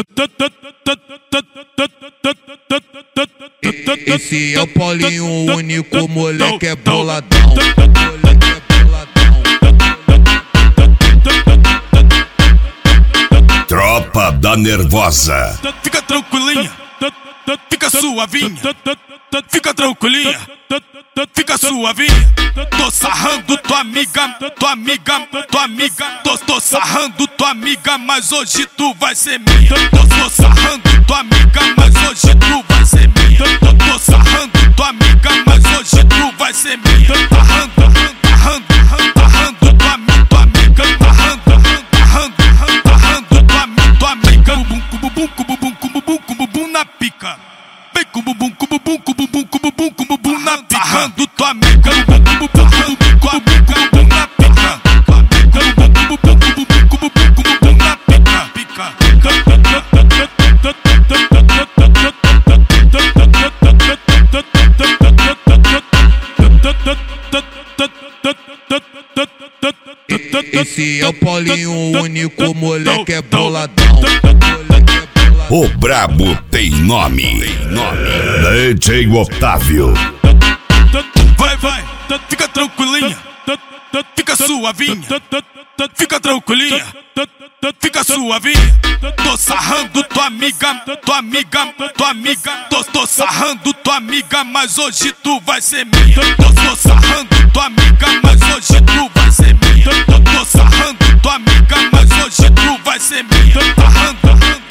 Esse é o Paulinho, o único moleque é boladão. Tropa da Nervosa. Fica tranquilinha, fica suavinha, fica tranquilinha, fica suavinha. Tô sarrando tua amiga, tô sarrando tua amiga, mas hoje tu vai ser minha. Tô sarrando tua amiga, mas hoje tu vai ser minha. Tô sarrando tua amiga, mas hoje tu vai ser minha. Sarrando tua amiga, bumbum na pica. Vem com bumbum na pica. Sarrando tua amiga, bumbum na pica. Bumbum na pica. Esse é o Paulinho, o único moleque é boladão. O brabo tem nome. DJ Otávio. Vai, fica tranquilinha, fica suavinha, fica tranquilinha, fica suavinha. Tô sarrando tua amiga, tô sarrando tua amiga, mas hoje tu vai ser minha. Tô sarrando tua amiga, mas hoje tu vai ser minha. Tô sarrando tua amiga, mas hoje tu vai ser minha. Sarrando